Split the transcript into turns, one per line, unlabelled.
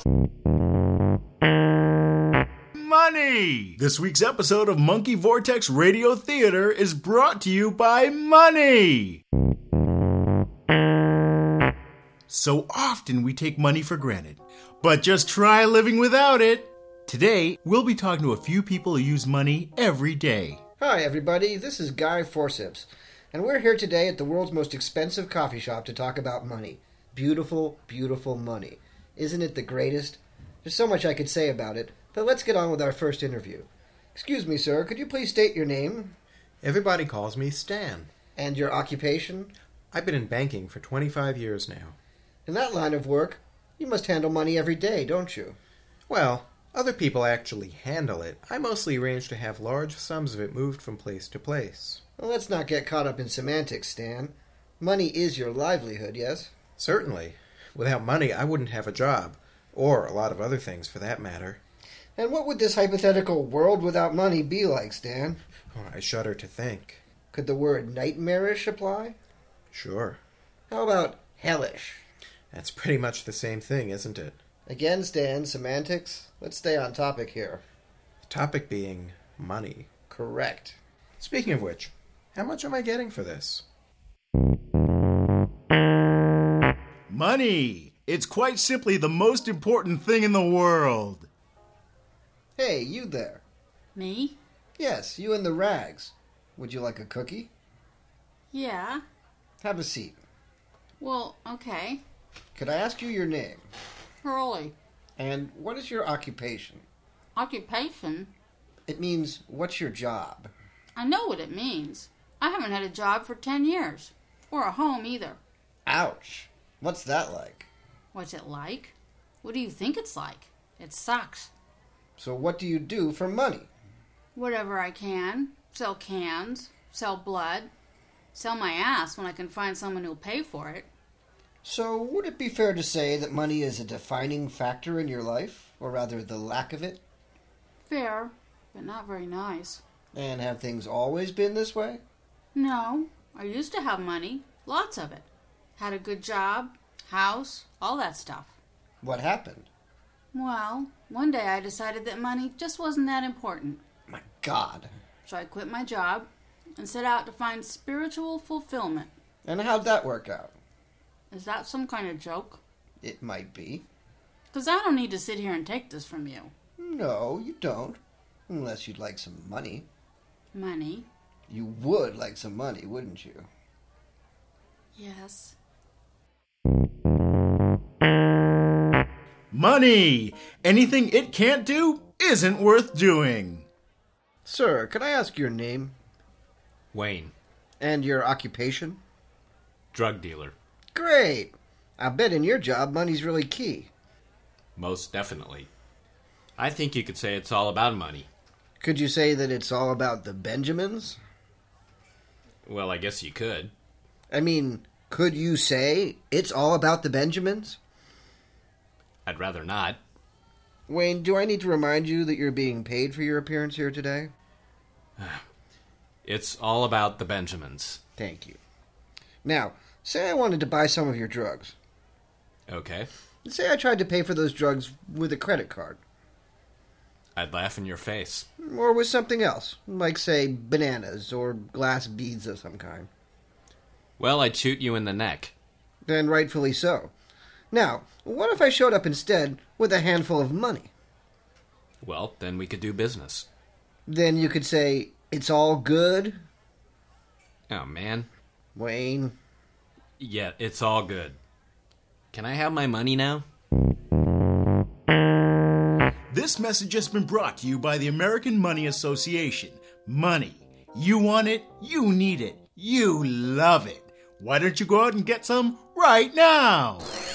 Money! This week's episode of Monkey Vortex Radio Theater is brought to you by money! So often we take money for granted, but just try living without it. Today, we'll be talking to a few people who use money every day.
Hi everybody, this is Guy Forceps, and we're here today at the world's most expensive coffee shop to talk about money. Beautiful, beautiful money. Isn't it the greatest? There's so much I could say about it, but let's get on with our first interview. Excuse me, sir, could you please state your name?
Everybody calls me Stan.
And your occupation?
I've been in banking for 25 years now.
In that line of work, you must handle money every day, don't you?
Well, other people actually handle it. I mostly arrange to have large sums of it moved from place to place.
Well, let's not get caught up in semantics, Stan. Money is your livelihood, yes?
Certainly. Without money, I wouldn't have a job. Or a lot of other things, for that matter.
And what would this hypothetical world without money be like, Stan?
Oh, I shudder to think.
Could the word nightmarish apply?
Sure.
How about hellish?
That's pretty much the same thing, isn't it?
Again, Stan, semantics. Let's stay on topic here.
The topic being money.
Correct.
Speaking of which, how much am I getting for this?
Money! It's quite simply the most important thing in the world.
Hey, you there.
Me?
Yes, you in the rags. Would you like a cookie?
Yeah.
Have a seat.
Well, okay.
Could I ask you your name?
Hurley.
And what is your occupation?
Occupation?
It means, what's your job?
I know what it means. I haven't had a job for 10 years. Or a home either.
Ouch. What's that like?
What's it like? What do you think it's like? It sucks.
So what do you do for money?
Whatever I can. Sell cans. Sell blood. Sell my ass when I can find someone who'll pay for it.
So would it be fair to say that money is a defining factor in your life? Or rather, the lack of it?
Fair, but not very nice.
And have things always been this way?
No, I used to have money. Lots of it. Had a good job, house, all that stuff.
What happened?
Well, one day I decided that money just wasn't that important.
My God.
So I quit my job and set out to find spiritual fulfillment.
And how'd that work out?
Is that some kind of joke?
It might be.
'Cause I don't need to sit here and take this from you.
No, you don't. Unless you'd like some money.
Money?
You would like some money, wouldn't you?
Yes.
Money! Anything it can't do isn't worth doing.
Sir, could I ask your name?
Wayne,
And your occupation?
drug dealer.
Great! I bet in your job money's really key.
Most definitely. I think you could say it's all about money.
Could you say that it's all about the Benjamins?
Well, I guess you could.
I mean, could you say it's all about the Benjamins?
I'd rather not.
Wayne, do I need to remind you that you're being paid for your appearance here today?
It's all about the Benjamins.
Thank you. Now, say I wanted to buy some of your drugs.
Okay.
Say I tried to pay for those drugs with a credit card.
I'd laugh in your face.
Or with something else, like, say, bananas or glass beads of some kind.
Well, I'd shoot you in the neck.
Then rightfully so. Now, what if I showed up instead with a handful of money?
Well, then we could do business.
Then you could say, it's all good,
Oh, man.
Wayne.
Yeah, it's all good. Can I have my money now?
This message has been brought to you by the American Money Association. Money. You want it, you need it, you love it. Why don't you go out and get some right now?